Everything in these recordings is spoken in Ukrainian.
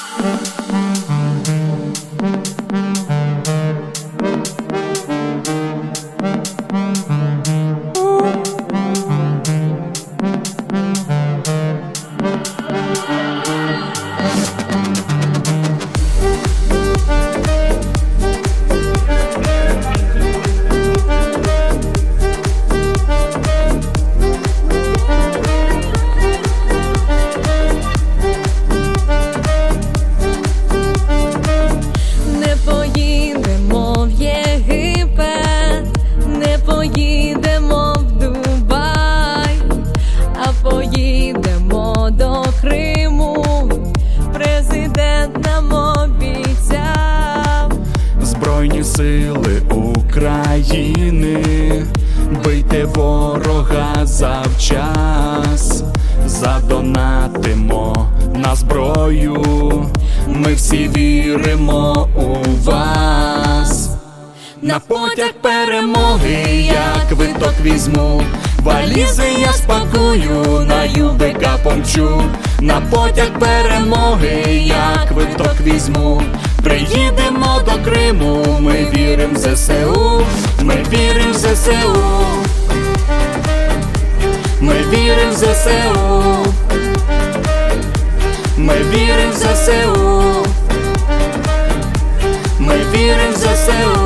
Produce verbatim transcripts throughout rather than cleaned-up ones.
Сили України, бийте ворога завчас, задонатимо на зброю, ми всі віримо у вас. На потяг перемоги я квиток візьму, валізи я спакую, на ЮБК помчу. На потяг перемоги я квиток візьму, приїдемо до Криму, ми вірим в ЗСУ, ми вірим в ЗСУ, ми вірим в ЗСУ, ми вірим в ЗСУ, ми вірим в ЗСУ.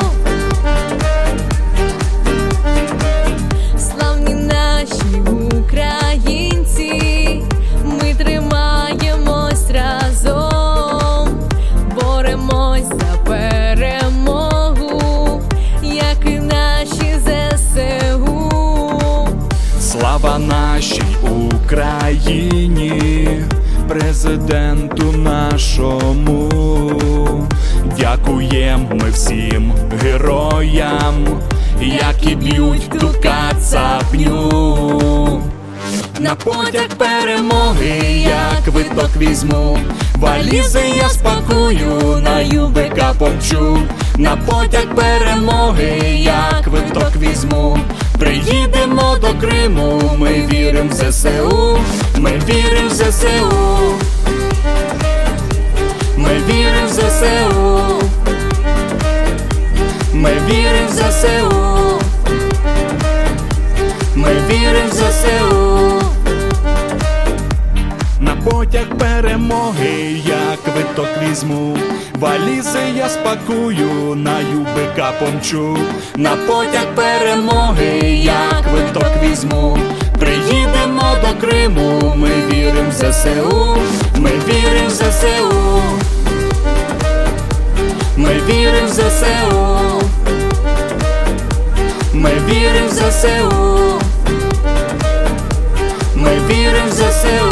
Славні наші українці, ми тримаємось разом, боремось за перемогу, як і наші ЗСУ. Слава нашій Україні, президенту нашому, дякуємо ми всім героям, які б'ють ту кацапню. На потяг перемоги я квиток візьму, валізи я спакую, на ЮБК помчу. На потяг перемоги я квиток візьму, приїдемо до Криму, ми вірим в ЗСУ, ми вірим в ЗСУ, ми вірим в ЗСУ, ми вірим в ЗСУ, ми вірим в ЗСУ. На потяг перемоги я квиток візьму, валізи я спакую, на ЮБК помчу. На потяг перемоги я квиток візьму, приїдемо до Криму, ми вірим в ЗСУ, ми вірим в ЗСУ, ми вірим в ЗСУ, ми вірим в ЗСУ, ми вірим в ЗСУ.